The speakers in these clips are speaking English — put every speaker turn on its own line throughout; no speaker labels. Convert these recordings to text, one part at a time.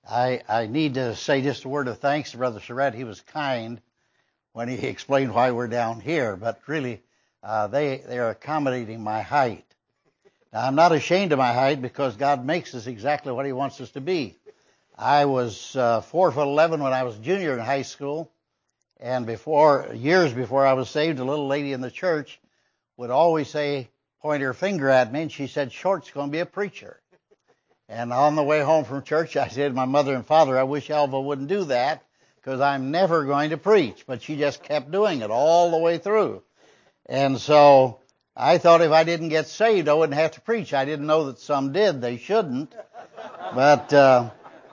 I need to say just a word of thanks to Brother Surratt. He was kind when he explained why we're down here, but really they are accommodating my height. Now, I'm not ashamed of my height because God makes us exactly what He wants us to be. I was 4'11" when I was a junior in high school, and years before I was saved, a little lady in the church would always point her finger at me, and she said, "Short's going to be a preacher." And on the way home from church, I said to my mother and father, "I wish Alva wouldn't do that because I'm never going to preach." But she just kept doing it all the way through. And so I thought if I didn't get saved, I wouldn't have to preach. I didn't know that some did. They shouldn't. But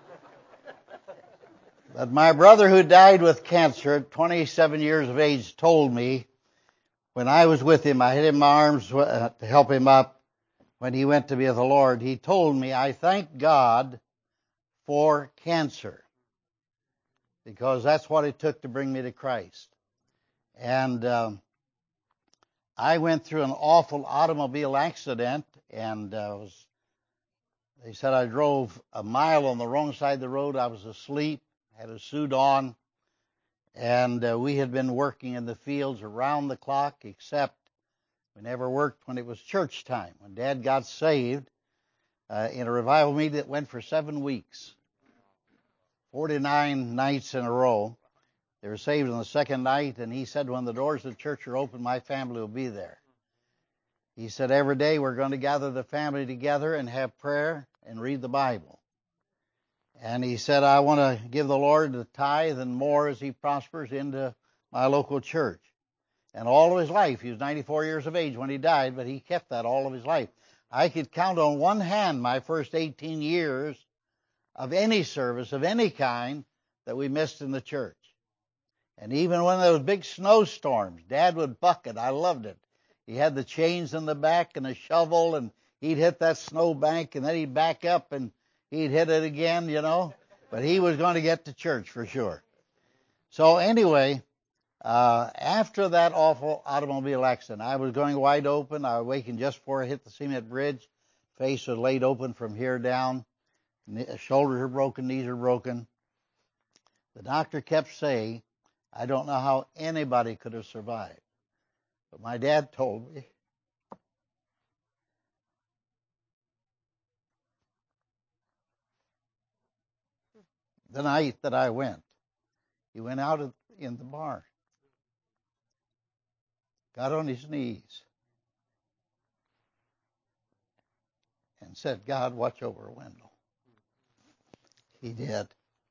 my brother, who died with cancer at 27 years of age, told me when I was with him, I had him in my arms to help him up when he went to be with the Lord. He told me, "I thank God for cancer because that's what it took to bring me to Christ." And I went through an awful automobile accident, and they said I drove a mile on the wrong side of the road. I was asleep, had a suit on, and we had been working in the fields around the clock, except we never worked when it was church time. When Dad got saved in a revival meeting that went for 7 weeks, 49 nights in a row. They were saved on the second night, and he said, "When the doors of the church are open, my family will be there." He said, "Every day we're going to gather the family together and have prayer and read the Bible." And he said, "I want to give the Lord the tithe and more as He prospers into my local church." And all of his life, he was 94 years of age when he died, but he kept that all of his life. I could count on one hand my first 18 years of any service of any kind that we missed in the church. And even when there was big snowstorms, Dad would bucket. I loved it. He had the chains in the back and a shovel, and he'd hit that snow bank, and then he'd back up and he'd hit it again, But he was going to get to church for sure. So anyway, after that awful automobile accident, I was going wide open. I awakened just before I hit the cement bridge. Face was laid open from here down. Shoulders are broken, knees are broken. The doctor kept saying, "I don't know how anybody could have survived." But my dad told me, the night that I went, he went out in the barn, got on his knees, and said, "God, watch over Wendell." He did.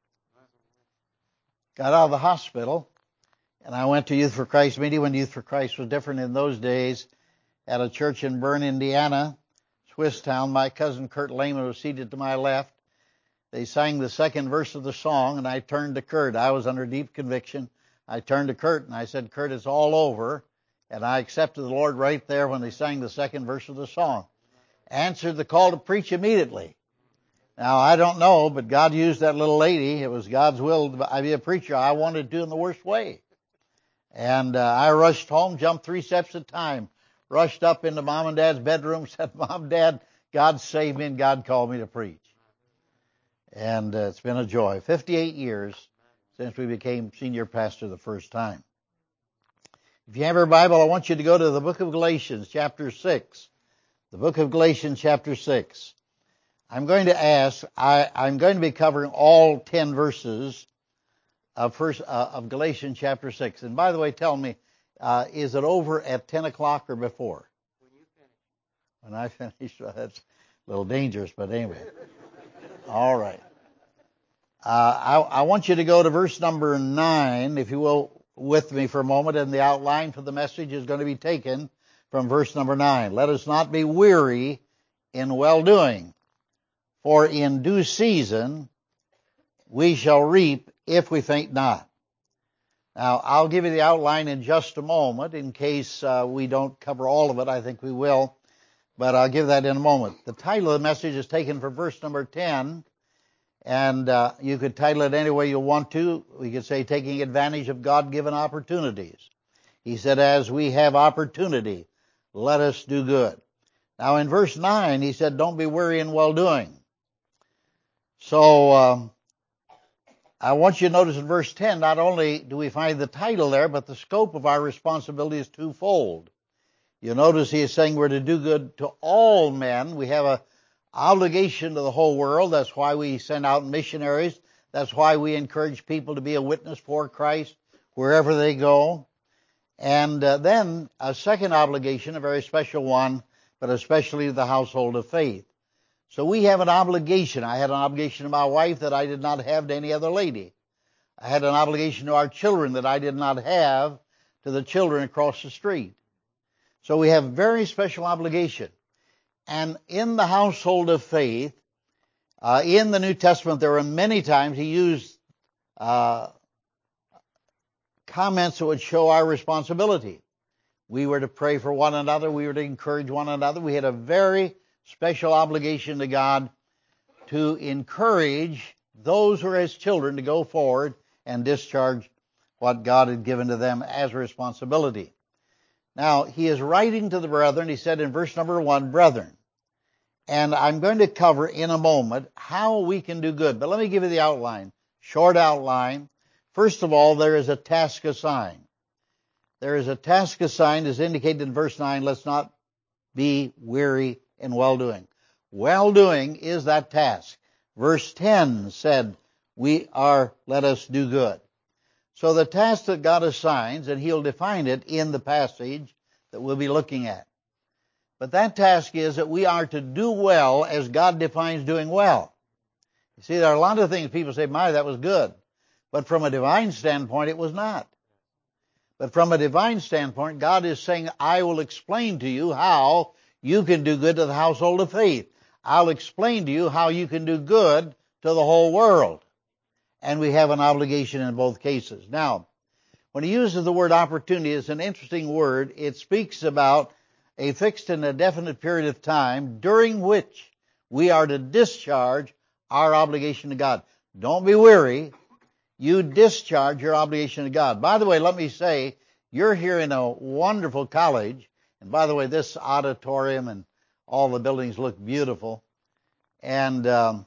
Got out of the hospital, and I went to Youth for Christ meeting when Youth for Christ was different in those days at a church in Bern, Indiana, Swiss town. My cousin Kurt Lehman was seated to my left. They sang the second verse of the song, and I turned to Kurt. I was under deep conviction. I turned to Kurt, and I said, "Kurt, it's all over." And I accepted the Lord right there when they sang the second verse of the song. Answered the call to preach immediately. Now, I don't know, but God used that little lady. It was God's will to be a preacher. I wanted to in the worst way. And I rushed home, jumped 3 steps at a time, rushed up into Mom and Dad's bedroom, said, "Mom, Dad, God saved me and God called me to preach." And it's been a joy. 58 years since we became senior pastor the first time. If you have your Bible, I want you to go to the book of Galatians, chapter 6. The book of Galatians, chapter 6. I'm going to be covering all 10 verses of Galatians, chapter 6. And by the way, tell me, is it over at 10 o'clock or before? When I finish, well, that's a little dangerous, but anyway. All right. I want you to go to verse number 9, if you will, with me for a moment, and the outline for the message is going to be taken from verse number 9. "Let us not be weary in well-doing, for in due season we shall reap if we faint not." Now, I'll give you the outline in just a moment in case we don't cover all of it. I think we will, but I'll give that in a moment. The title of the message is taken from verse number 10, and you could title it any way you want to. We could say, "Taking Advantage of God-Given Opportunities." He said, "As we have opportunity, let us do good." Now, in verse 9, he said, "Don't be weary in well-doing." So, I want you to notice in verse 10, not only do we find the title there, but the scope of our responsibility is twofold. You notice he is saying we're to do good to all men. We have an obligation to the whole world. That's why we send out missionaries. That's why we encourage people to be a witness for Christ wherever they go. And then a second obligation, a very special one, but especially the household of faith. So we have an obligation. I had an obligation to my wife that I did not have to any other lady. I had an obligation to our children that I did not have to the children across the street. So we have a very special obligation. And in the household of faith, in the New Testament, there are many times he used comments that would show our responsibility. We were to pray for one another. We were to encourage one another. We had a very special obligation to God to encourage those who are His children to go forward and discharge what God had given to them as a responsibility. Now, he is writing to the brethren. He said in verse number 1, brethren. And I'm going to cover in a moment how we can do good. But let me give you the outline, short outline. First of all, there is a task assigned. There is a task assigned as indicated in verse 9. Let's not be weary in well-doing. Well-doing is that task. Verse 10 said, let us do good. So the task that God assigns, and He'll define it in the passage that we'll be looking at. But that task is that we are to do well as God defines doing well. You see, there are a lot of things people say, that was good. But from a divine standpoint, it was not. But from a divine standpoint, God is saying, I will explain to you how you can do good to the household of faith. I'll explain to you how you can do good to the whole world. And we have an obligation in both cases. Now, when he uses the word opportunity, it's an interesting word. It speaks about a fixed and a definite period of time during which we are to discharge our obligation to God. Don't be weary. You discharge your obligation to God. By the way, let me say, you're here in a wonderful college. And by the way, this auditorium and all the buildings look beautiful. And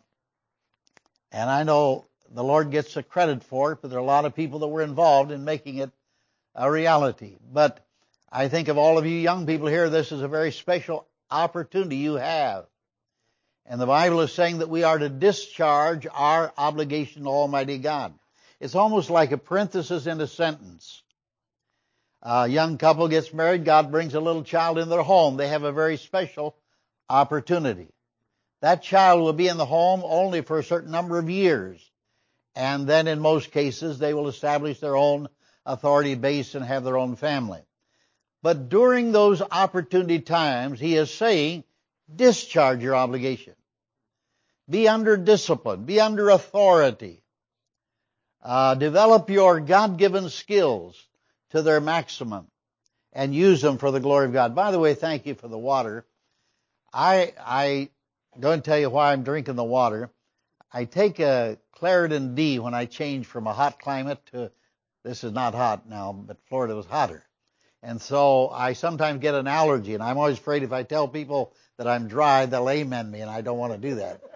I know the Lord gets the credit for it, but there are a lot of people that were involved in making it a reality. But I think of all of you young people here, this is a very special opportunity you have. And the Bible is saying that we are to discharge our obligation to Almighty God. It's almost like a parenthesis in a sentence. A young couple gets married, God brings a little child in their home. They have a very special opportunity. That child will be in the home only for a certain number of years. And then in most cases, they will establish their own authority base and have their own family. But during those opportunity times, he is saying, discharge your obligation. Be under discipline. Be under authority. Develop your God-given skills to their maximum and use them for the glory of God. By the way, thank you for the water. I going to tell you why I'm drinking the water. I take a Claritin D when I change from a hot climate to, this is not hot now, but Florida was hotter. And so I sometimes get an allergy, and I'm always afraid if I tell people that I'm dry, they'll amen me, and I don't want to do that.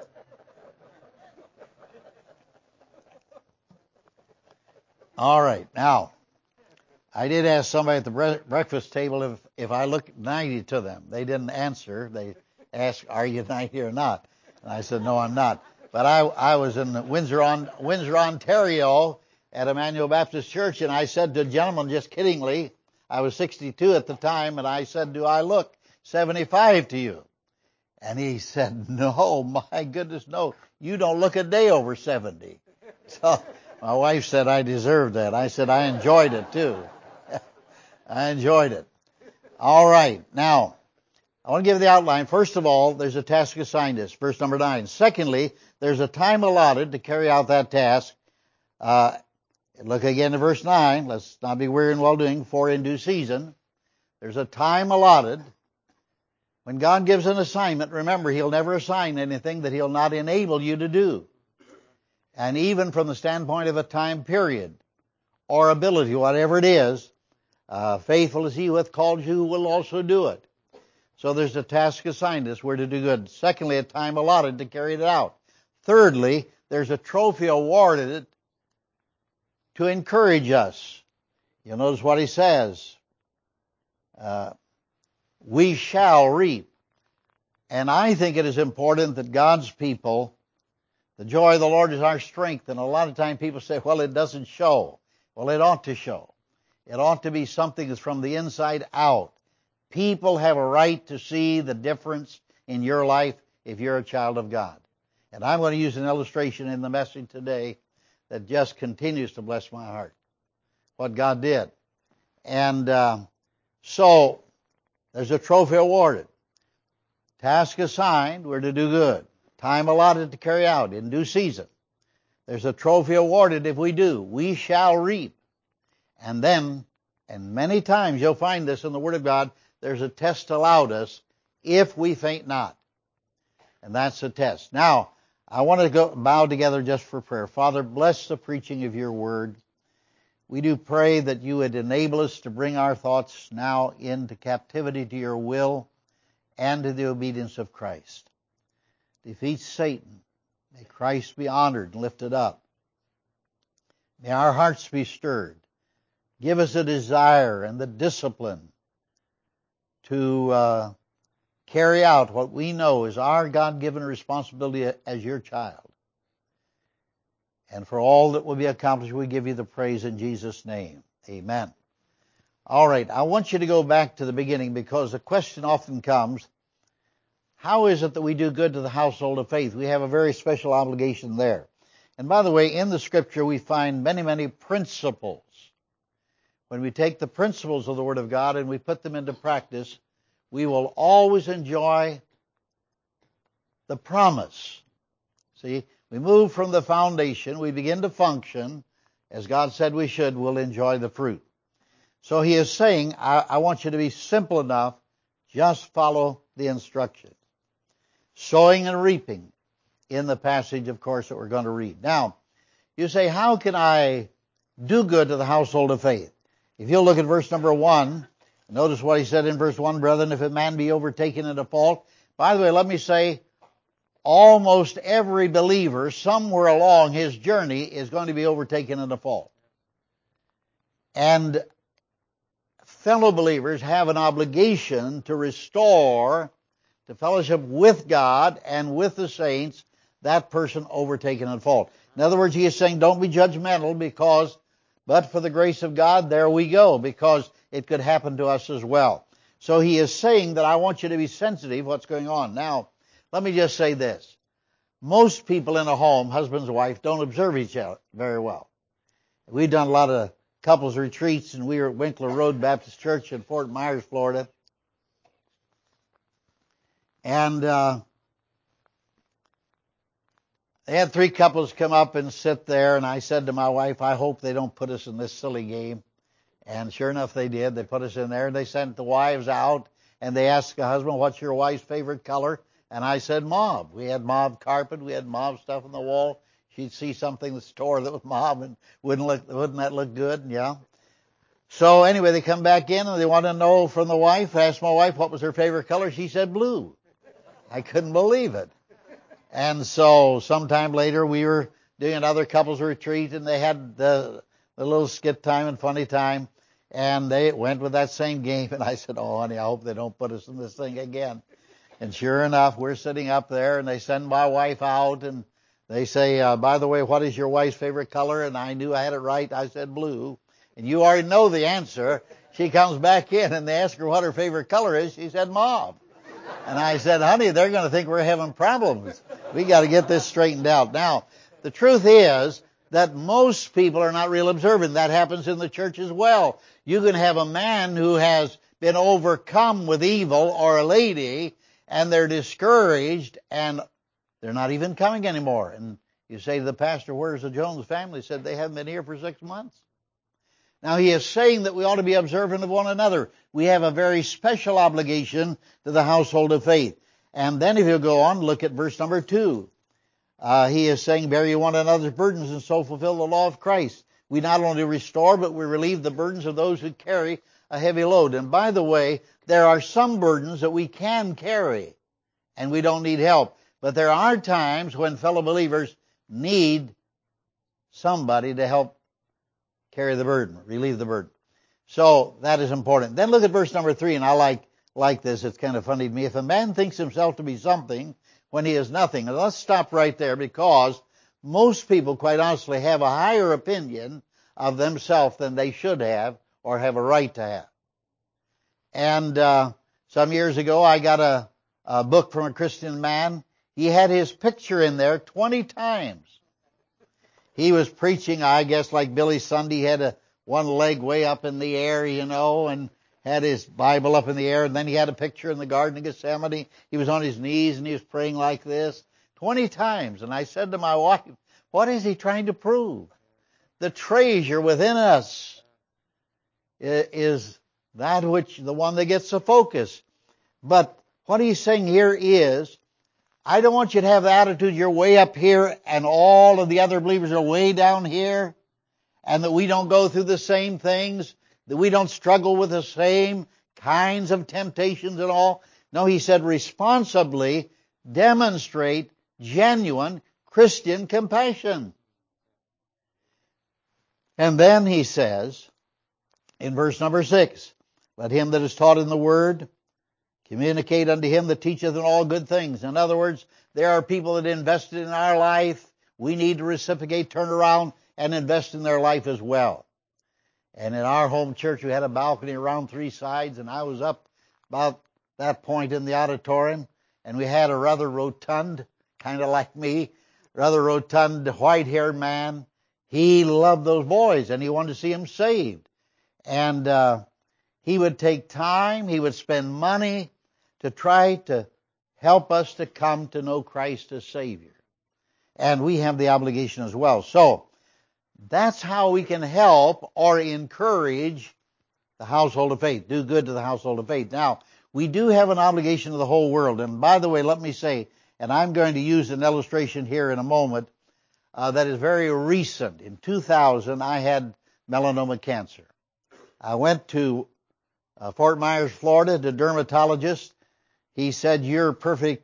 All right, now, I did ask somebody at the breakfast table if I look 90 to them. They didn't answer. They asked, are you 90 or not? And I said, no, I'm not. But I was in Windsor, Ontario at Emmanuel Baptist Church, and I said to a gentleman just kiddingly, I was 62 at the time, and I said, do I look 75 to you? And he said, no, my goodness, no. You don't look a day over 70. So my wife said I deserved that. I said I enjoyed it too. I enjoyed it. All right. Now, I want to give the outline. First of all, there's a task assigned us, verse number 9. Secondly, there's a time allotted to carry out that task. Look again at verse 9. Let's not be weary in well-doing, for in due season. There's a time allotted. When God gives an assignment, remember, He'll never assign anything that He'll not enable you to do. And even from the standpoint of a time period or ability, whatever it is, faithful is He who hath called you who will also do it. So there's a task assigned us. We're to do good. Secondly, a time allotted to carry it out. Thirdly, there's a trophy awarded to encourage us. You'll notice what he says. We shall reap. And I think it is important that God's people, the joy of the Lord is our strength. And a lot of times people say, well, it doesn't show. Well, it ought to show. It ought to be something that's from the inside out. People have a right to see the difference in your life if you're a child of God. And I'm going to use an illustration in the message today that just continues to bless my heart. What God did. And so, there's a trophy awarded. Task assigned, we're to do good. Time allotted to carry out in due season. There's a trophy awarded if we do. We shall reap. And then, and many times you'll find this in the Word of God, there's a test allowed us if we faint not. And that's the test. Now, I want to bow together just for prayer. Father, bless the preaching of your Word. We do pray that you would enable us to bring our thoughts now into captivity to your will and to the obedience of Christ. Defeat Satan. May Christ be honored and lifted up. May our hearts be stirred. Give us a desire and the discipline to carry out what we know is our God-given responsibility as your child. And for all that will be accomplished, we give you the praise in Jesus' name. Amen. All right, I want you to go back to the beginning because the question often comes, how is it that we do good to the household of faith? We have a very special obligation there. And by the way, in the Scripture we find many, many principles. When we take the principles of the Word of God and we put them into practice, we will always enjoy the promise. See, we move from the foundation, we begin to function, as God said we should, we'll enjoy the fruit. So he is saying, I want you to be simple enough, just follow the instructions. Sowing and reaping in the passage, of course, that we're going to read. Now, you say, how can I do good to the household of faith? If you'll look at verse number 1, notice what he said in verse 1, brethren, if a man be overtaken in a fault. By the way, let me say, almost every believer, somewhere along his journey, is going to be overtaken in a fault. And fellow believers have an obligation to restore to fellowship with God and with the saints that person overtaken in fault. In other words, he is saying, don't be judgmental because, but for the grace of God, there we go, because it could happen to us as well. So he is saying that I want you to be sensitive what's going on. Now, let me just say this. Most people in a home, husband and wife, don't observe each other very well. We've done a lot of couples retreats, and we were at Winkler Road Baptist Church in Fort Myers, Florida. And they had 3 couples come up and sit there, and I said to my wife, I hope they don't put us in this silly game. And sure enough, they did. They put us in there, and they sent the wives out, and they asked the husband, what's your wife's favorite color? And I said mauve. We had mauve carpet. We had mauve stuff on the wall. She'd see something in the store that was mauve, and wouldn't that look good? Yeah. So anyway, they come back in, and they want to know from the wife. I asked my wife what was her favorite color. She said blue. I couldn't believe it. And so sometime later, we were doing another couples retreat, and they had the little skit time and funny time, and they went with that same game. And I said, oh, honey, I hope they don't put us in this thing again. And sure enough, we're sitting up there, and they send my wife out, and they say, by the way, what is your wife's favorite color? And I knew I had it right. I said blue. And you already know the answer. She comes back in, and they ask her what her favorite color is. She said mauve. And I said, honey, they're going to think we're having problems. We got to get this straightened out. Now, the truth is that most people are not real observant. That happens in the church as well. You can have a man who has been overcome with evil, or a lady, and they're discouraged, and they're not even coming anymore. And you say to the pastor, where's the Jones family? He said, they haven't been here for 6 months. Now, he is saying that we ought to be observant of one another. We have a very special obligation to the household of faith. And then if you go on, look at verse number 2. He is saying, bear you one another's burdens and so fulfill the law of Christ. We not only restore, but we relieve the burdens of those who carry a heavy load. And by the way, there are some burdens that we can carry, and we don't need help. But there are times when fellow believers need somebody to help carry the burden, relieve the burden. So that is important. Then look at verse number 3, and I like this. It's kind of funny to me. If a man thinks himself to be something when he is nothing. And let's stop right there, because most people, quite honestly, have a higher opinion of themselves than they should have or have a right to have. And some years ago, I got a book from a Christian man. He had his picture in there 20 times. He was preaching, I guess, like Billy Sunday. He had one leg way up in the air, and had his Bible up in the air. And then he had a picture in the Garden of Gethsemane. He was on his knees and he was praying like this 20 times. And I said to my wife, what is he trying to prove? The treasure within us is that which, the one that gets the focus. But what he's saying here is, I don't want you to have the attitude you're way up here and all of the other believers are way down here, and that we don't go through the same things, that we don't struggle with the same kinds of temptations and all. No, he said, responsibly demonstrate genuine Christian compassion. And then he says, in verse number 6, let him that is taught in the word communicate unto him that teacheth in all good things. In other words, there are people that invested in our life. We need to reciprocate, turn around, and invest in their life as well. And in our home church, we had a balcony around 3 sides, and I was up about that point in the auditorium, and we had a rather rotund, kind of like me, rather rotund, white-haired man. He loved those boys, and he wanted to see them saved. And he would take time, he would spend money to try to help us to come to know Christ as Savior. And we have the obligation as well. So, that's how we can help or encourage the household of faith. Do good to the household of faith. Now, we do have an obligation to the whole world. And by the way, let me say, and I'm going to use an illustration here in a moment that is very recent. In 2000, I had melanoma cancer. I went to Fort Myers, Florida, to a dermatologist. He said, you're a perfect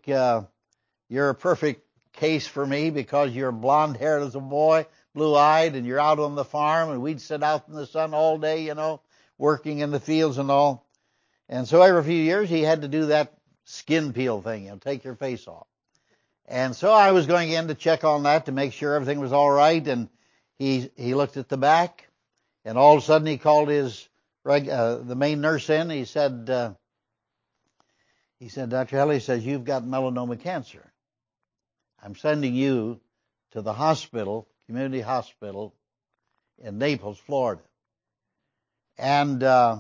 case for me because you're blonde-haired as a boy, blue-eyed, and you're out on the farm, and we'd sit out in the sun all day, working in the fields and all. And so every few years he had to do that skin peel thing, take your face off. And so I was going in to check on that to make sure everything was all right, and he looked at the back, and all of a sudden he called the main nurse in. He said, Dr. Helly says, you've got melanoma cancer. I'm sending you to the hospital, community hospital in Naples, Florida. And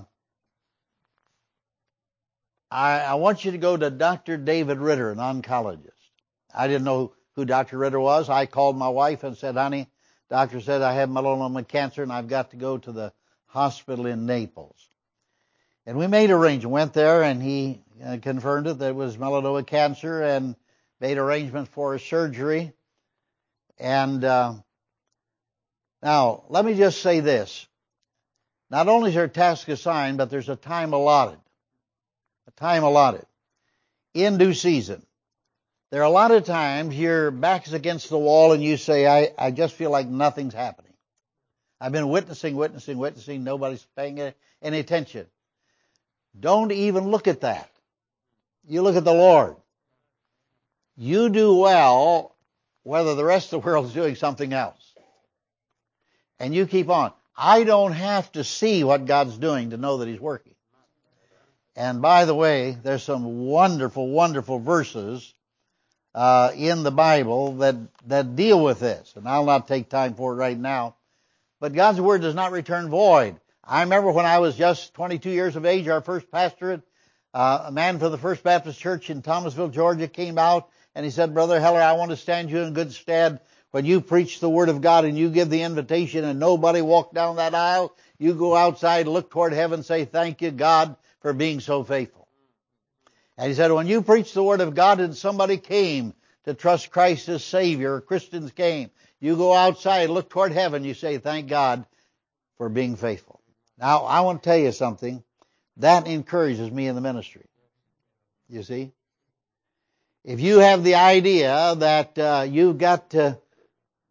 I want you to go to Dr. David Ritter, an oncologist. I didn't know who Dr. Ritter was. I called my wife and said, honey, doctor said I have melanoma cancer and I've got to go to the hospital in Naples. And we made arrangements, went there, and he confirmed it that it was melanoma cancer and made arrangements for a surgery. And now, let me just say this. Not only is there a task assigned, but there's a time allotted. A time allotted. In due season. There are a lot of times your back is against the wall and you say, I just feel like nothing's happening. I've been witnessing. Nobody's paying any attention. Don't even look at that. You look at the Lord. You do well whether the rest of the world is doing something else. And you keep on. I don't have to see what God's doing to know that He's working. And by the way, there's some wonderful, wonderful verses in the Bible that deal with this. And I'll not take time for it right now. But God's Word does not return void. I remember when I was just 22 years of age, our first pastorate, a man from the First Baptist Church in Thomasville, Georgia, came out and he said, Brother Heller, I want to stand you in good stead. When you preach the Word of God and you give the invitation and nobody walked down that aisle, you go outside, look toward heaven, say, thank you, God, for being so faithful. And he said, when you preach the Word of God and somebody came to trust Christ as Savior, Christians came, you go outside, look toward heaven, you say, thank God for being faithful. Now, I want to tell you something. That encourages me in the ministry. You see? If you have the idea that you've got to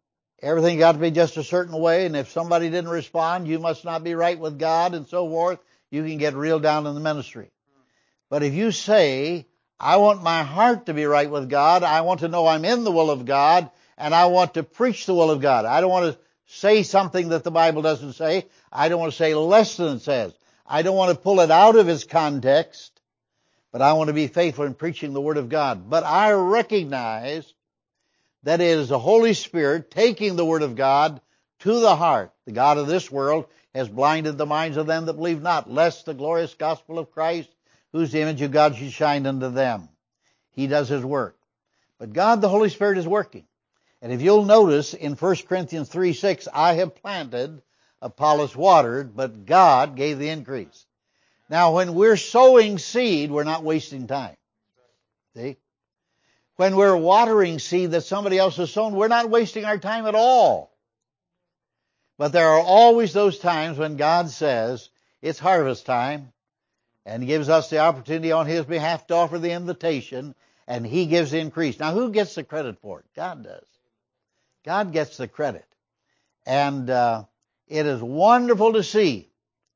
everything got to be just a certain way, and if somebody didn't respond, you must not be right with God and so forth. You can get real down in the ministry. But if you say, I want my heart to be right with God, I want to know I'm in the will of God, and I want to preach the will of God. I don't want to say something that the Bible doesn't say. I don't want to say less than it says. I don't want to pull it out of its context, but I want to be faithful in preaching the Word of God. But I recognize that it is the Holy Spirit taking the Word of God to the heart. The God of this world has blinded the minds of them that believe not, lest the glorious gospel of Christ, whose image of God should shine unto them. He does His work. But God, the Holy Spirit, is working. And if you'll notice in 1 Corinthians 3:6, I have planted, Apollos watered, but God gave the increase. Now, when we're sowing seed, we're not wasting time. See? When we're watering seed that somebody else has sown, we're not wasting our time at all. But there are always those times when God says, it's harvest time, and gives us the opportunity on His behalf to offer the invitation, and He gives the increase. Now, who gets the credit for it? God does. God gets the credit. And it is wonderful to see.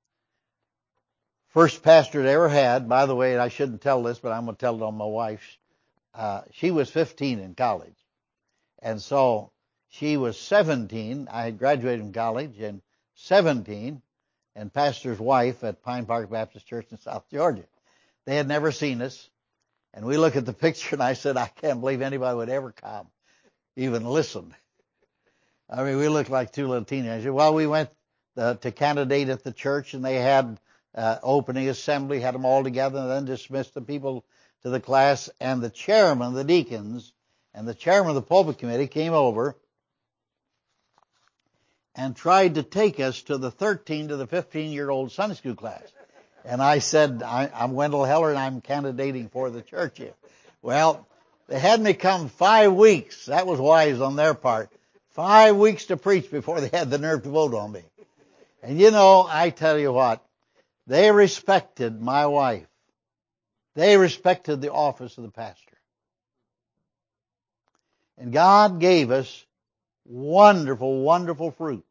First pastor I ever had, by the way, I shouldn't tell this, but I'm going to tell it on my wife. She was 15 in college. And so she was 17. I had graduated from college, and 17, and pastor's wife at Pine Park Baptist Church in South Georgia. They had never seen us. And we look at the picture, and I said, I can't believe anybody would ever come, even listen. I mean, we looked like two little teenagers. Well, we went to candidate at the church, and they had opening assembly, had them all together, and then dismissed the people to the class. And the chairman of the deacons and the chairman of the pulpit committee came over and tried to take us to the 13 to the 15-year-old Sunday school class. And I said, I'm Wendell Heller, and I'm candidating for the church here. Well, they had me come 5 weeks. That was wise on their part. 5 weeks to preach before they had the nerve to vote on me. And you know, I tell you what, they respected my wife. They respected the office of the pastor. And God gave us wonderful, wonderful fruit.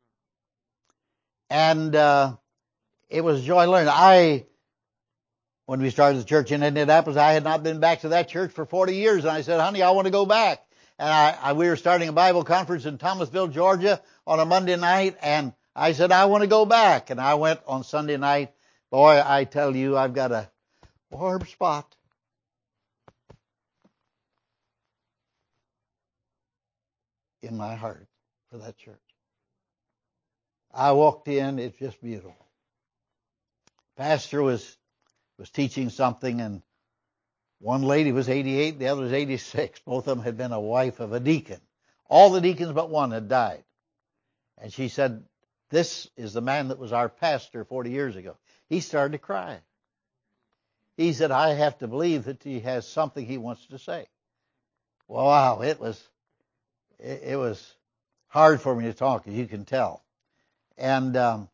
And it was joy learning. When we started the church in Indianapolis, I had not been back to that church for 40 years. And I said, honey, I want to go back. And we were starting a Bible conference in Thomasville, Georgia on a Monday night. And I said, I want to go back. And I went on Sunday night. Boy, I tell you, I've got a warm spot. In my heart for that church. I walked in, it's just beautiful. Pastor was teaching something, and one lady was 88, the other was 86. Both of them had been a wife of a deacon. All the deacons but one had died. And she said, this is the man that was our pastor 40 years ago. He started to cry. He said, I have to believe that he has something he wants to say. Wow, it was hard for me to talk, as you can tell. And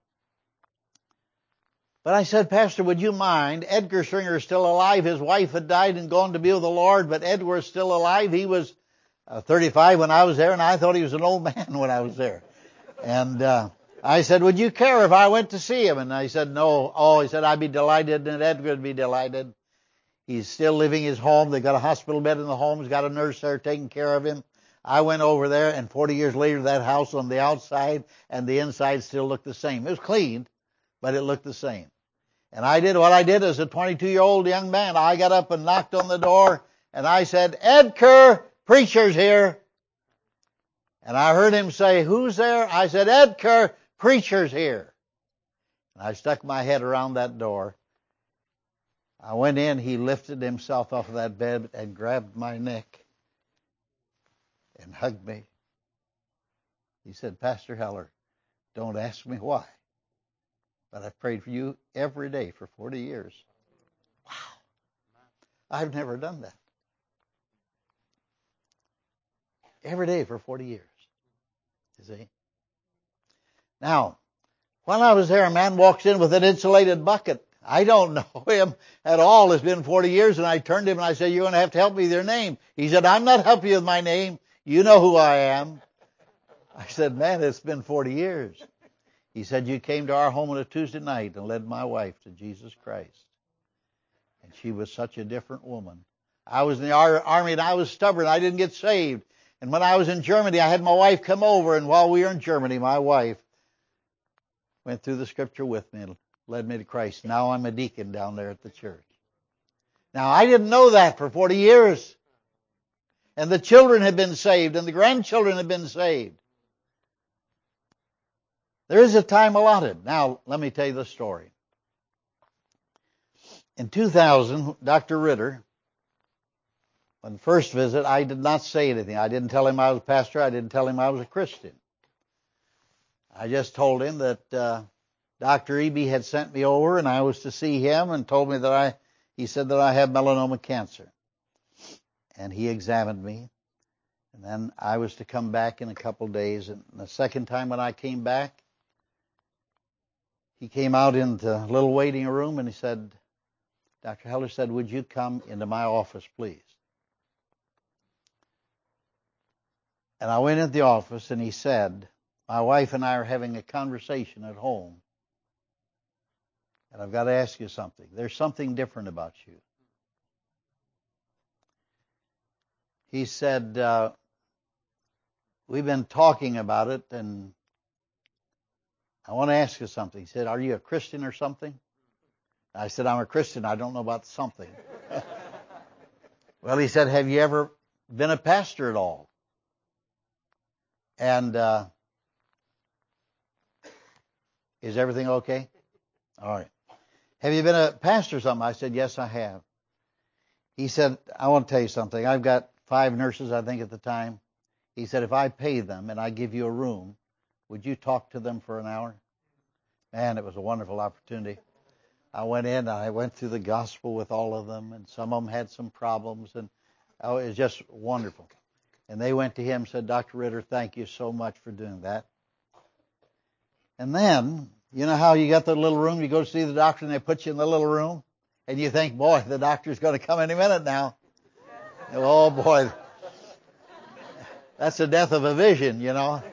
but I said, Pastor, would you mind? Edgar Stringer is still alive. His wife had died and gone to be with the Lord, but Edgar is still alive. He was 35 when I was there, and I thought he was an old man when I was there. And I said, would you care if I went to see him? And I said, no. Oh, he said, I'd be delighted, and Edgar would be delighted. He's still living his home. They've got a hospital bed in the home. He's got a nurse there taking care of him. I went over there, and 40 years later, that house on the outside and the inside still looked the same. It was cleaned, but it looked the same. And I did what I did as a 22-year-old young man. I got up and knocked on the door, and I said, Edgar, preacher's here. And I heard him say, who's there? I said, Edgar, preacher's here. And I stuck my head around that door. I went in. He lifted himself off of that bed and grabbed my neck and hugged me. He said, Pastor Heller, don't ask me why, but I've prayed for you every day for 40 years. Wow. I've never done that. Every day for 40 years. You see? Now, while I was there, a man walks in with an insulated bucket. I don't know him at all. It's been 40 years, and I turned to him and I said, you're going to have to help me with your name. He said, I'm not helping you with my name. You know who I am. I said, man, it's been 40 years. He said, you came to our home on a Tuesday night and led my wife to Jesus Christ. And she was such a different woman. I was in the army and I was stubborn. I didn't get saved. And when I was in Germany, I had my wife come over. And while we were in Germany, my wife went through the scripture with me and led me to Christ. Now I'm a deacon down there at the church. Now, I didn't know that for 40 years. And the children had been saved and the grandchildren had been saved. There is a time allotted. Now, let me tell you the story. In 2000, Dr. Ritter, on the first visit, I did not say anything. I didn't tell him I was a pastor. I didn't tell him I was a Christian. I just told him that Dr. Eby had sent me over and I was to see him and told me that he said that I have melanoma cancer. And he examined me. And then I was to come back in a couple of days. And the second time when I came back, he came out into a little waiting room and he said, Dr. Heller said, would you come into my office, please? And I went into the office and he said, my wife and I are having a conversation at home. And I've got to ask you something. There's something different about you. He said, we've been talking about it and I want to ask you something. He said, are you a Christian or something? I said, I'm a Christian. I don't know about something. Well, he said, have you ever been a pastor at all? And is everything okay? All right. Have you been a pastor or something? I said, yes, I have. He said, I want to tell you something. I've got 5 nurses, I think, at the time. He said, if I pay them and I give you a room, would you talk to them for an hour? Man, it was a wonderful opportunity. I went in, I went through the gospel with all of them, and some of them had some problems, and it was just wonderful. And they went to him and said, Dr. Ritter, thank you so much for doing that. And then, you know how you got the little room, you go to see the doctor and they put you in the little room, and you think, boy, the doctor's going to come any minute now. Oh, boy. That's the death of a vision, you know.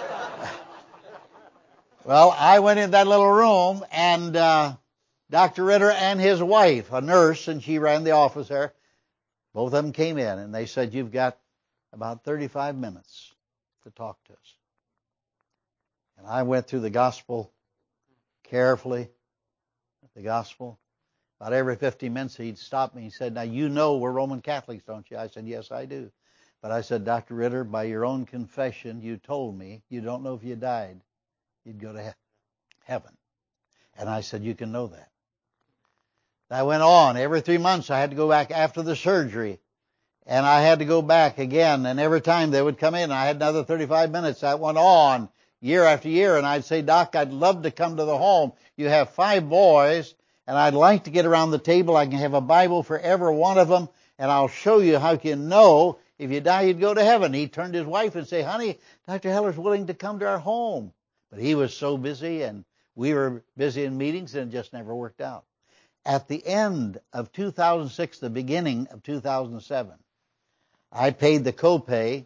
Well, I went in that little room, and Dr. Ritter and his wife, a nurse, and she ran the office there, both of them came in, and they said, you've got about 35 minutes to talk to us. And I went through the gospel carefully, the gospel. About every 50 minutes, he'd stop me. He said, now, you know we're Roman Catholics, don't you? I said, yes, I do. But I said, Dr. Ritter, by your own confession, you told me you don't know if you died, you'd go to heaven. And I said, you can know that. I went on. Every 3 months, I had to go back after the surgery. And I had to go back again. And every time they would come in, I had another 35 minutes. That went on year after year. And I'd say, Doc, I'd love to come to the home. You have 5 boys, and I'd like to get around the table. I can have a Bible for every one of them, and I'll show you how you can know if you die, you'd go to heaven. He turned to his wife and say, honey, Dr. Heller's willing to come to our home. But he was so busy, and we were busy in meetings, and it just never worked out. At the end of 2006, the beginning of 2007, I paid the copay.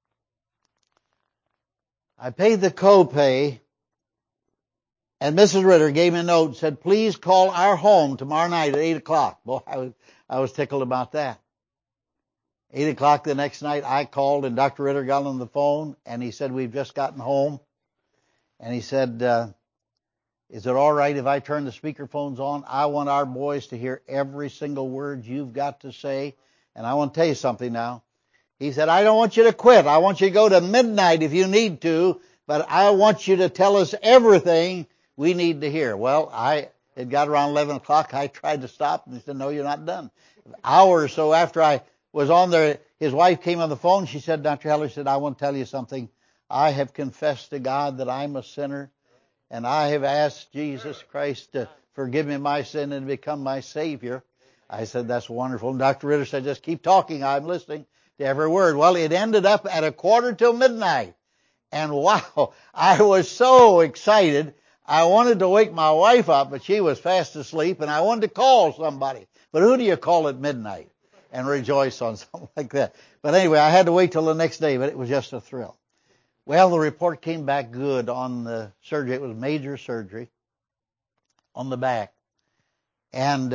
And Mrs. Ritter gave me a note and said, please call our home tomorrow night at 8 o'clock. Boy, I was tickled about that. 8 o'clock the next night, I called, and Dr. Ritter got on the phone, and he said, we've just gotten home. And he said, is it all right if I turn the speakerphones on? I want our boys to hear every single word you've got to say. And I want to tell you something now. He said, I don't want you to quit. I want you to go to midnight if you need to, but I want you to tell us everything we need to hear. Well, it got around 11 o'clock. I tried to stop, and he said, no, you're not done. An hour or so after I was on there, his wife came on the phone. She said, Dr. Heller said, I want to tell you something. I have confessed to God that I'm a sinner, and I have asked Jesus Christ to forgive me my sin and become my Savior. I said, that's wonderful. And Dr. Ritter said, just keep talking. I'm listening to every word. Well, it ended up at midnight. And wow, I was so excited. I wanted to wake my wife up, but she was fast asleep, and I wanted to call somebody. But who do you call at midnight and rejoice on something like that? But anyway, I had to wait till the next day, but it was just a thrill. Well, the report came back good on the surgery. It was major surgery on the back. And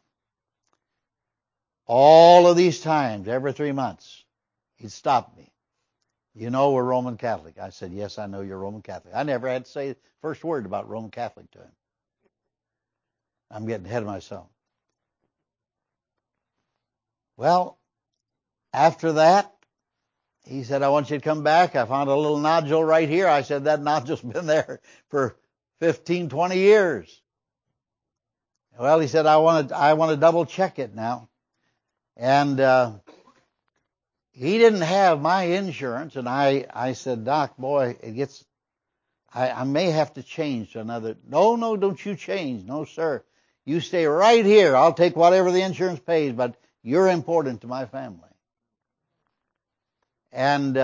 all of these times, every 3 months, he'd stop me. You know we're Roman Catholic. I said, yes, I know you're Roman Catholic. I never had to say the first word about Roman Catholic to him. I'm getting ahead of myself. Well, after that, he said, I want you to come back. I found a little nodule right here. I said, that nodule's been there for 15, 20 years. Well, he said, I want to double check it now. And he didn't have my insurance. And I said, Doc, boy, I may have to change to another. No, don't you change. No, sir. You stay right here. I'll take whatever the insurance pays, but you're important to my family. And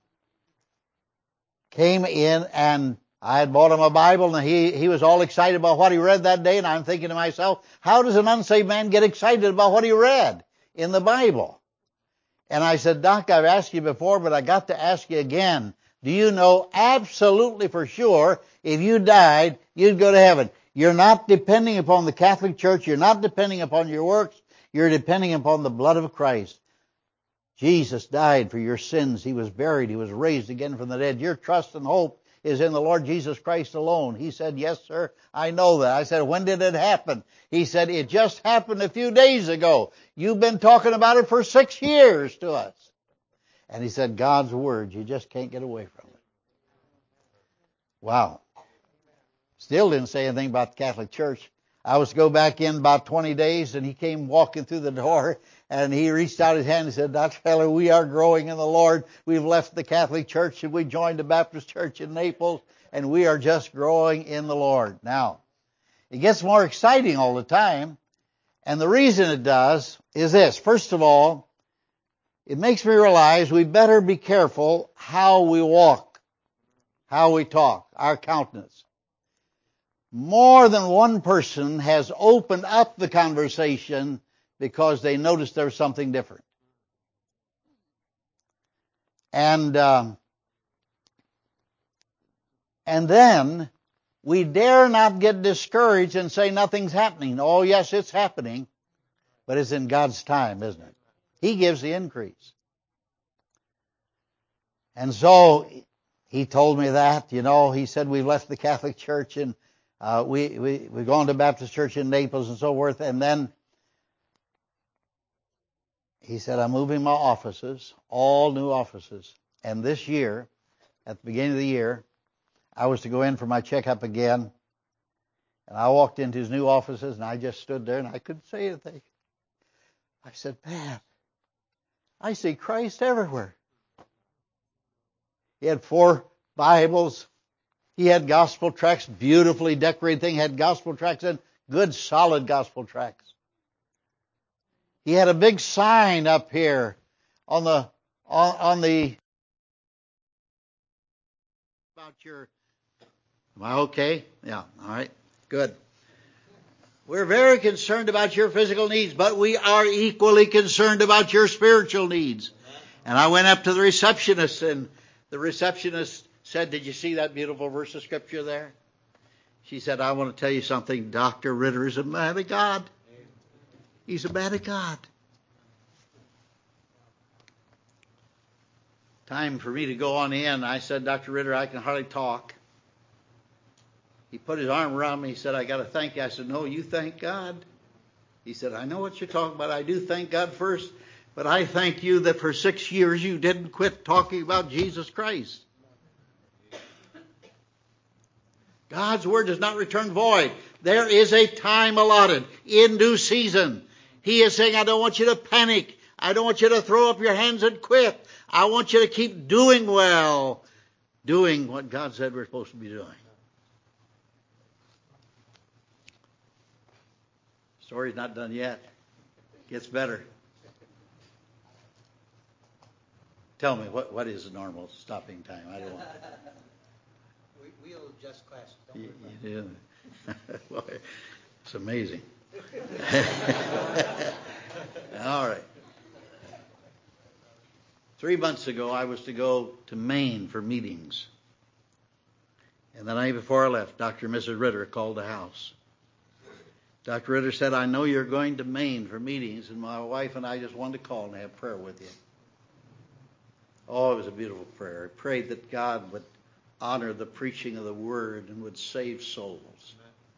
came in, and I had bought him a Bible, and he was all excited about what he read that day, and I'm thinking to myself, how does an unsaved man get excited about what he read in the Bible? And I said, Doc, I've asked you before, but I got to ask you again. Do you know absolutely for sure if you died, you'd go to heaven? You're not depending upon the Catholic Church. You're not depending upon your works. You're depending upon the blood of Christ. Jesus died for your sins. He was buried. He was raised again from the dead. Your trust and hope is in the Lord Jesus Christ alone. He said, yes, sir, I know that. I said, when did it happen? He said, it just happened a few days ago. You've been talking about it for 6 years to us. And he said, God's Word, you just can't get away from it. Wow. Still didn't say anything about the Catholic Church. I was to go back in about 20 days, and he came walking through the door, and he reached out his hand and said, Dr. Feller, we are growing in the Lord. We've left the Catholic Church, and we joined the Baptist Church in Naples, and we are just growing in the Lord. Now, it gets more exciting all the time, and the reason it does is this. First of all, it makes me realize we better be careful how we walk, how we talk, our countenance. More than one person has opened up the conversation because they noticed there was something different. And then we dare not get discouraged and say nothing's happening. Oh, yes, it's happening, but it's in God's time, isn't it? He gives the increase. And so he told me that, he said we've left the Catholic Church and we've gone to Baptist Church in Naples and so forth. And then he said, I'm moving my offices, all new offices. And this year, at the beginning of the year, I was to go in for my checkup again. And I walked into his new offices and I just stood there and I couldn't say anything. I said, Pat, I see Christ everywhere. He had 4 Bibles. He had gospel tracts, beautifully decorated thing, had gospel tracts in, good solid gospel tracts. He had a big sign up here on the about your, am I okay? Yeah, all right, good. We're very concerned about your physical needs, but we are equally concerned about your spiritual needs. And I went up to the receptionist, and the receptionist said, did you see that beautiful verse of Scripture there? She said, I want to tell you something. Dr. Ritter is a man of God. He's a man of God. Time for me to go on in. I said, Dr. Ritter, I can hardly talk. He put his arm around me. He said, I got to thank you. I said, no, you thank God. He said, I know what you're talking about. I do thank God first. But I thank you that for 6 years you didn't quit talking about Jesus Christ. God's word does not return void. There is a time allotted in due season. He is saying, I don't want you to panic. I don't want you to throw up your hands and quit. I want you to keep doing well, doing what God said we're supposed to be doing. Story's not done yet. Gets better. Tell me, what is the normal stopping time? I don't want.
We'll adjust classes.
Yeah. Well, it's amazing. All right. 3 months ago, I was to go to Maine for meetings. And the night before I left, Dr. and Mrs. Ritter called the house. Dr. Ritter said, I know you're going to Maine for meetings, and my wife and I just wanted to call and have prayer with you. Oh, it was a beautiful prayer. I prayed that God would honor the preaching of the Word and would save souls.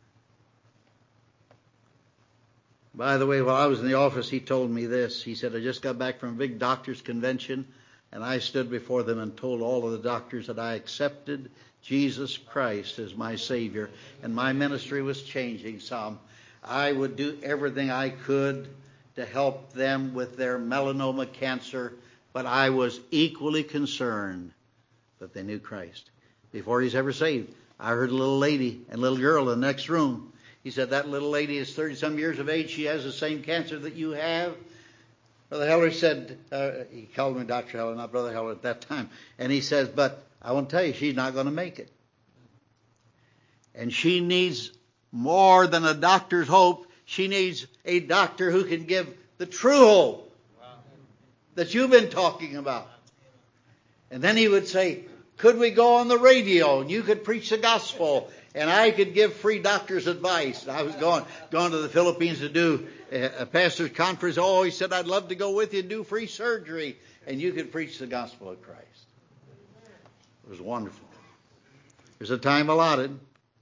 By the way, while I was in the office, he told me this. He said, I just got back from a big doctors' convention, and I stood before them and told all of the doctors that I accepted Jesus Christ as my Savior, and my ministry was changing some. I would do everything I could to help them with their melanoma cancer, but I was equally concerned that they knew Christ. Before he's ever saved, I heard a little lady and little girl in the next room. He said, that little lady is 30-some years of age. She has the same cancer that you have. Brother Heller said, he called me Dr. Heller, not Brother Heller at that time. And he says, but I want to tell you, she's not going to make it. And she needs more than a doctor's hope. She needs a doctor who can give the true hope that you've been talking about. And then he would say, could we go on the radio and you could preach the gospel and I could give free doctor's advice? And I was going to the Philippines to do a pastor's conference. Oh, he said, I'd love to go with you and do free surgery and you could preach the gospel of Christ. It was wonderful. There's a time allotted.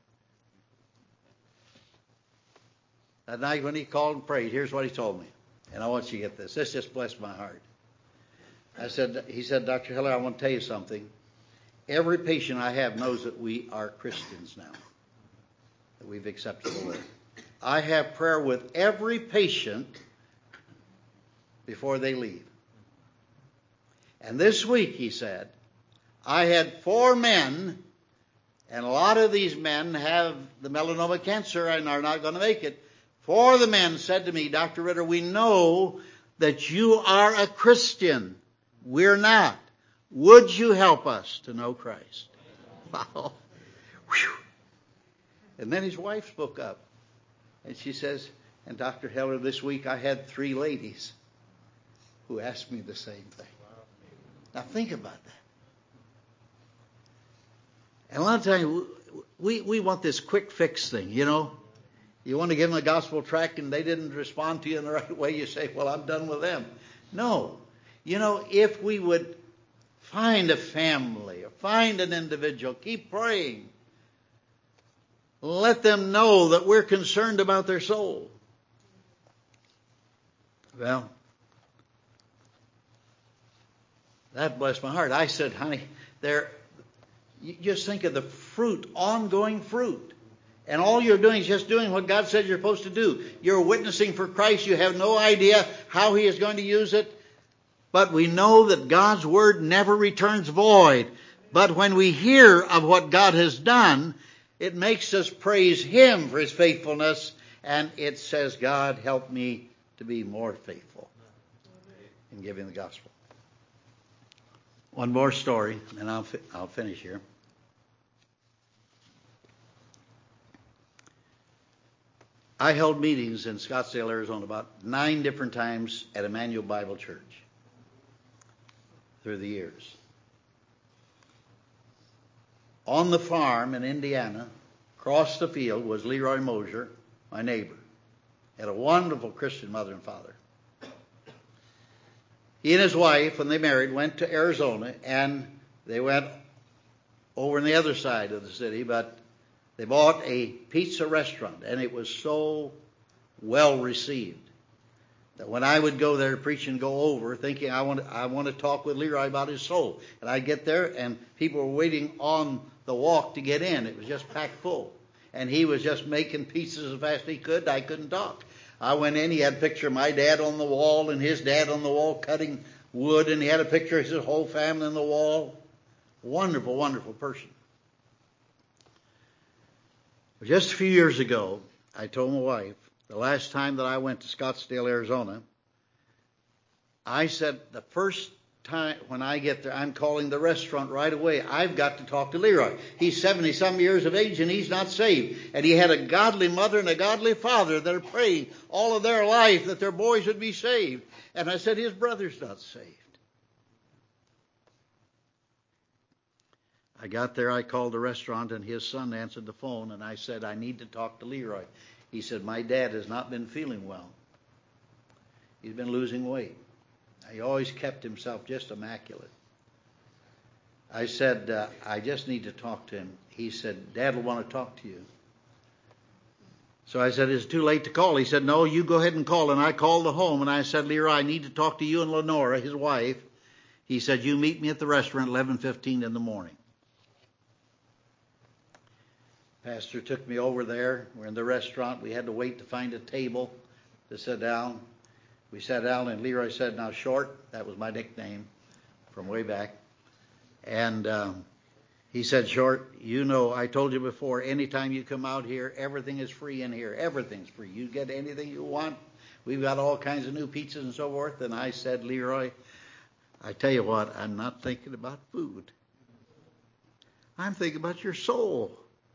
That night when he called and prayed, here's what he told me. And I want you to get this. This just blessed my heart. He said, Dr. Heller, I want to tell you something. Every patient I have knows that we are Christians now, that we've accepted the Lord. I have prayer with every patient before they leave. And this week, he said, I had 4 men, and a lot of these men have the melanoma cancer and are not going to make it. 4 of the men said to me, Dr. Ritter, we know that you are a Christian. We're not. Would you help us to know Christ? Wow. Whew. And then his wife spoke up. And she says, and Dr. Heller, this week I had 3 ladies who asked me the same thing. Now think about that. And a lot of times we want this quick fix thing, you know. You want to give them a gospel tract and they didn't respond to you in the right way. You say, well, I'm done with them. No. You know, if we would find a family or find an individual, keep praying. Let them know that we're concerned about their soul. Well, that blessed my heart. I said, honey, you just think of the fruit, ongoing fruit. And all you're doing is just doing what God said you're supposed to do. You're witnessing for Christ. You have no idea how He is going to use it. But we know that God's Word never returns void. But when we hear of what God has done, it makes us praise Him for His faithfulness. And it says, God, help me to be more faithful in giving the gospel. One more story, and I'll finish here. I held meetings in Scottsdale, Arizona, about 9 different times at Emmanuel Bible Church through the years. On the farm in Indiana, across the field, was Leroy Mosier, my neighbor. Had a wonderful Christian mother and father. He and his wife, when they married, went to Arizona, and they went over on the other side of the city, but they bought a pizza restaurant, and it was so well received that when I would go there to preach and go over, thinking I want to talk with Leroy about his soul, and I'd get there, and people were waiting on the walk to get in. It was just packed full, and he was just making pizzas as fast as he could. I couldn't talk. I went in. He had a picture of my dad on the wall and his dad on the wall cutting wood, and he had a picture of his whole family on the wall. Wonderful, wonderful person. Just a few years ago, I told my wife, the last time that I went to Scottsdale, Arizona, I said, the first time when I get there, I'm calling the restaurant right away. I've got to talk to Leroy. He's 70-some years of age, and he's not saved. And he had a godly mother and a godly father that are praying all of their life that their boys would be saved. And I said, his brother's not saved. I got there, I called the restaurant, and his son answered the phone, and I said, I need to talk to Leroy. He said, my dad has not been feeling well. He's been losing weight. He always kept himself just immaculate. I said, I just need to talk to him. He said, Dad will want to talk to you. So I said, is it too late to call? He said, no, you go ahead and call. And I called the home, and I said, Leroy, I need to talk to you and Lenora, his wife. He said, you meet me at the restaurant at 11:15 in the morning. Pastor took me over there. We're in the restaurant. We had to wait to find a table to sit down. We sat down, and Leroy said, now, Short, that was my nickname from way back. And he said, Short, you know, I told you before, anytime you come out here, everything is free in here. Everything's free. You get anything you want. We've got all kinds of new pizzas and so forth. And I said, Leroy, I tell you what, I'm not thinking about food. I'm thinking about your soul.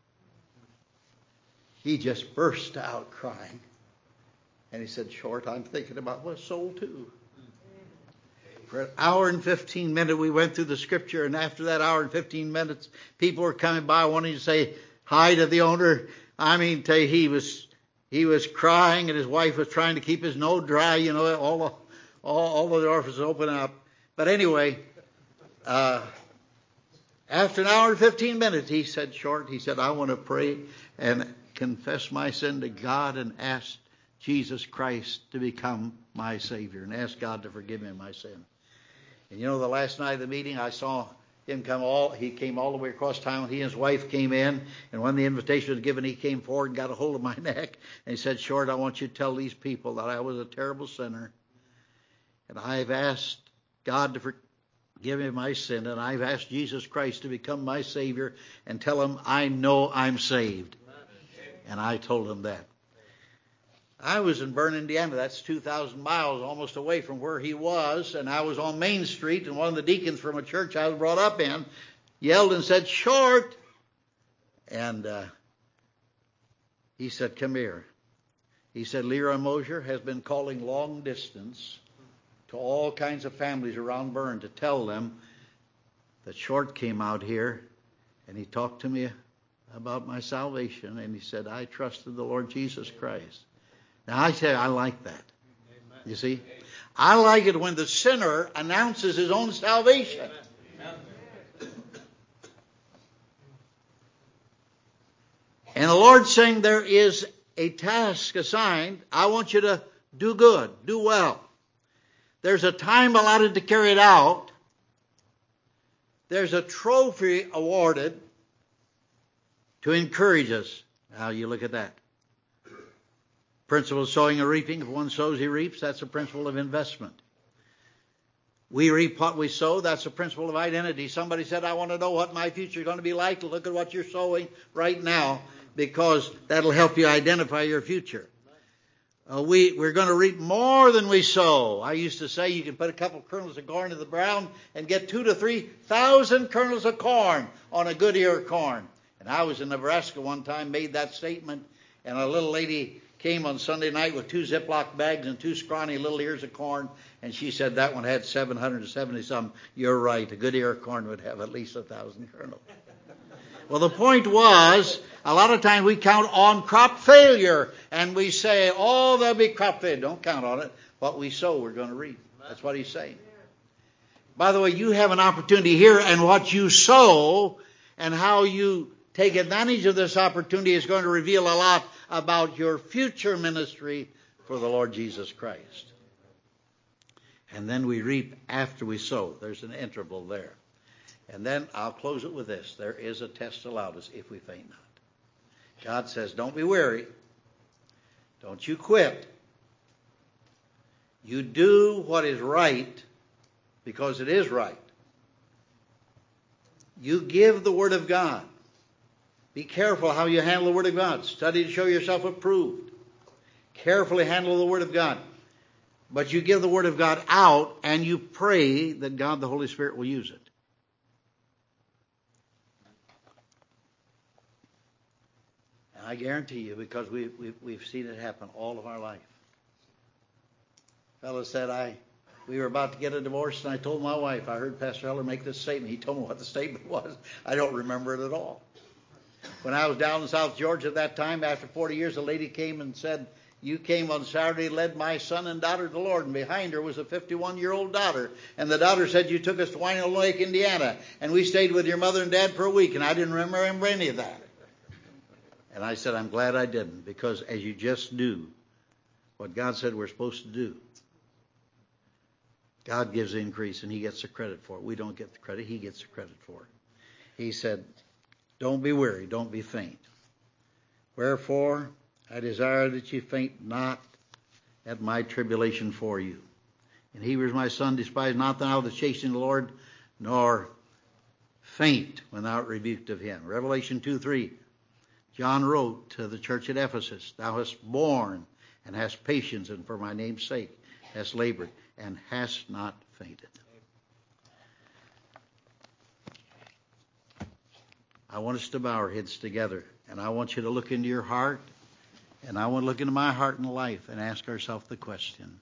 He just burst out crying. And he said, Short, I'm thinking about my soul too. For an hour and 15 minutes, we went through the scripture. And after that hour and 15 minutes, people were coming by wanting to say hi to the owner. I mean, tell you, he was crying, and his wife was trying to keep his nose dry. You know, all of the orifices open up. But anyway, after an hour and 15 minutes, he said, Short, he said, I want to pray and confess my sin to God and ask Jesus Christ to become my Savior and ask God to forgive me my sin. And you know, the last night of the meeting, I saw him he came all the way across town. He and his wife came in, and when the invitation was given, he came forward and got a hold of my neck, and he said, Short, I want you to tell these people that I was a terrible sinner, and I've asked God to forgive me my sin, and I've asked Jesus Christ to become my Savior, and tell him I know I'm saved. And I told him that. I was in Bern, Indiana. That's 2,000 miles almost away from where he was. And I was on Main Street, and one of the deacons from a church I was brought up in yelled and said, Short. And he said, come here. He said, Leroy Mosier has been calling long distance to all kinds of families around Bern to tell them that Short came out here, and he talked to me about my salvation, and he said, I trusted the Lord Jesus Christ. Now, I say I like that. Amen. You see? I like it when the sinner announces his own salvation. Amen. And the Lord's saying there is a task assigned. I want you to do good, do well. There's a time allotted to carry it out. There's a trophy awarded to encourage us. Now you look at that. Principle of sowing and reaping. If one sows, he reaps. That's a principle of investment. We reap what we sow. That's a principle of identity. Somebody said, I want to know what my future is going to be like. Look at what you're sowing right now, because that'll help you identify your future. We're going to reap more than we sow. I used to say you can put a couple of kernels of corn in the ground and get 2,000 to 3,000 kernels of corn on a good ear of corn. And I was in Nebraska one time, made that statement, and a little lady came on Sunday night with 2 Ziploc bags and 2 scrawny little ears of corn, and she said that one had 770-something. You're right, a good ear of corn would have at least 1,000 kernels. Well, the point was, a lot of times we count on crop failure, and we say, oh, there'll be crop failure. Don't count on it. What we sow, we're going to reap. That's what he's saying. By the way, you have an opportunity here, and what you sow and how you take advantage of this opportunity is going to reveal a lot about your future ministry for the Lord Jesus Christ. And then we reap after we sow. There's an interval there. And then I'll close it with this. There is a test allowed us if we faint not. God says, don't be weary. Don't you quit. You do what is right because it is right. You give the Word of God. Be careful how you handle the Word of God. Study to show yourself approved. Carefully handle the Word of God. But you give the Word of God out and you pray that God, the Holy Spirit, will use it. And I guarantee you, because we've seen it happen all of our life. Fellow said, I We were about to get a divorce, and I told my wife, I heard Pastor Eller make this statement. He told me what the statement was. I don't remember it at all. When I was down in South Georgia at that time, after 40 years, a lady came and said, you came on Saturday, led my son and daughter to the Lord, and behind her was a 51-year-old daughter. And the daughter said, you took us to Wino Lake, Indiana, and we stayed with your mother and dad for a week, and I didn't remember any of that. And I said, I'm glad I didn't, because as you just do what God said we're supposed to do, God gives the increase, and he gets the credit for it. We don't get the credit. He gets the credit for it. He said, don't be weary, don't be faint. Wherefore, I desire that you faint not at my tribulation for you. In Hebrews, my son, despise not thou the chastening of the Lord, nor faint when thou art rebuked of him. Revelation 2:3, John wrote to the church at Ephesus, thou hast borne and hast patience, and for my name's sake hast labored, and hast not fainted. I want us to bow our heads together, and I want you to look into your heart, and I want to look into my heart and life and ask ourselves the question,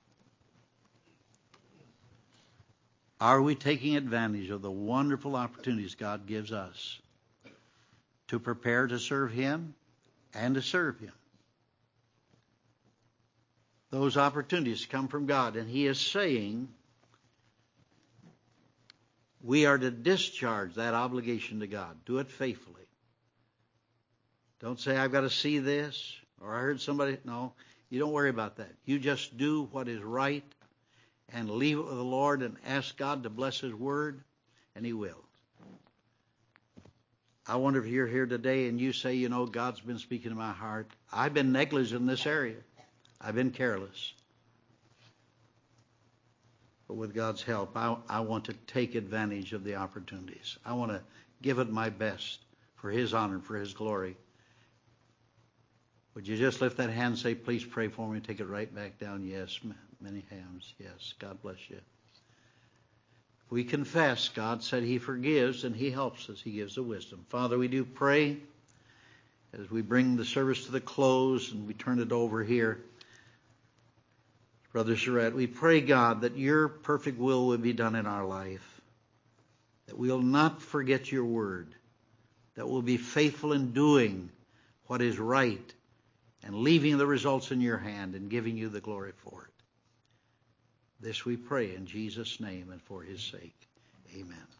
are we taking advantage of the wonderful opportunities God gives us to prepare to serve him and to serve him? Those opportunities come from God, and he is saying we are to discharge that obligation to God. Do it faithfully. Don't say, I've got to see this, or I heard somebody. No, you don't worry about that. You just do what is right and leave it with the Lord and ask God to bless his word, and he will. I wonder if you're here today and you say, you know, God's been speaking to my heart. I've been negligent in this area. I've been careless. But with God's help, I want to take advantage of the opportunities. I want to give it my best for his honor, for his glory. Would you just lift that hand and say, please pray for me? Take it right back down. Yes, many hands. Yes, God bless you. We confess, God said he forgives and he helps us. He gives the wisdom. Father, we do pray as we bring the service to the close and we turn it over here. Brother Charette, we pray, God, that your perfect will would be done in our life, that we'll not forget your word, that we'll be faithful in doing what is right and leaving the results in your hand and giving you the glory for it. This we pray in Jesus' name and for his sake. Amen.